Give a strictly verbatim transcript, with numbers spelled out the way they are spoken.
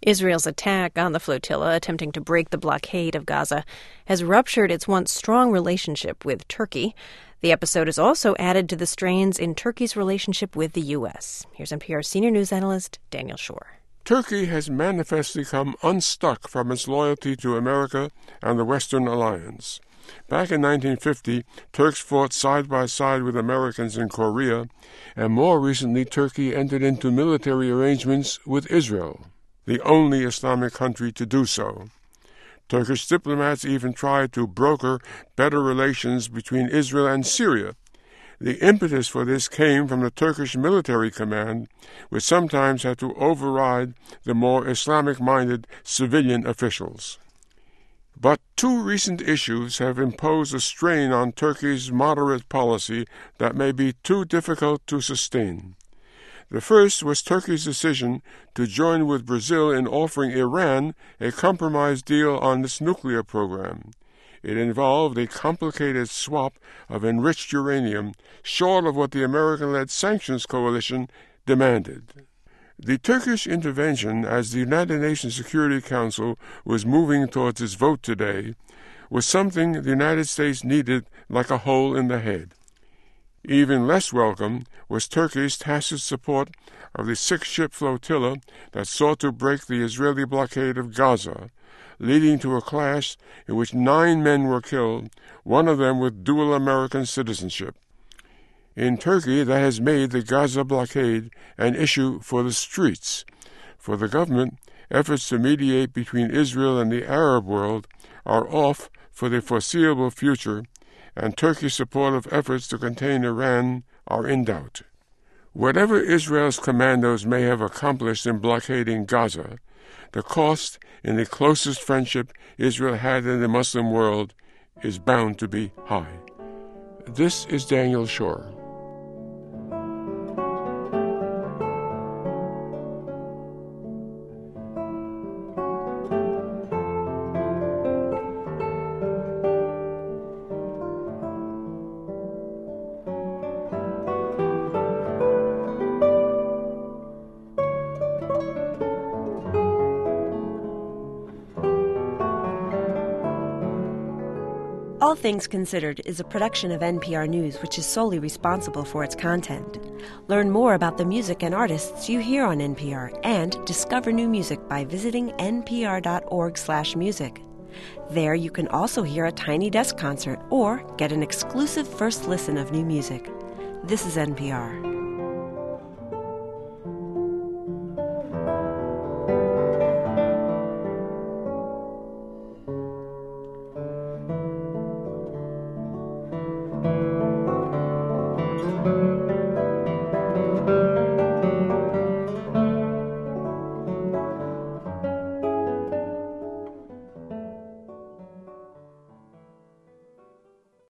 Israel's attack on the flotilla, attempting to break the blockade of Gaza, has ruptured its once strong relationship with Turkey. The episode has also added to the strains in Turkey's relationship with the U S. Here's N P R senior news analyst Daniel Schorr. Turkey has manifestly come unstuck from its loyalty to America and the Western alliance. Back in nineteen fifty, Turks fought side by side with Americans in Korea, and more recently Turkey entered into military arrangements with Israel, the only Islamic country to do so. Turkish diplomats even tried to broker better relations between Israel and Syria. The impetus for this came from the Turkish military command, which sometimes had to override the more Islamic-minded civilian officials. But two recent issues have imposed a strain on Turkey's moderate policy that may be too difficult to sustain. The first was Turkey's decision to join with Brazil in offering Iran a compromise deal on its nuclear program. It involved a complicated swap of enriched uranium, short of what the American-led sanctions coalition demanded. The Turkish intervention, as the United Nations Security Council was moving towards its vote today, was something the United States needed like a hole in the head. Even less welcome was Turkey's tacit support of the six-ship flotilla that sought to break the Israeli blockade of Gaza, leading to a clash in which nine men were killed, one of them with dual American citizenship. In Turkey, that has made the Gaza blockade an issue for the streets. For the government, efforts to mediate between Israel and the Arab world are off for the foreseeable future, and Turkey's support of efforts to contain Iran are in doubt. Whatever Israel's commandos may have accomplished in blockading Gaza, the cost in the closest friendship Israel had in the Muslim world is bound to be high. This is Daniel Schorr. All Things Considered is a production of N P R News, which is solely responsible for its content. Learn more about the music and artists you hear on N P R and discover new music by visiting n p r dot org slash music. There you can also hear a Tiny Desk concert or get an exclusive first listen of new music. This is N P R.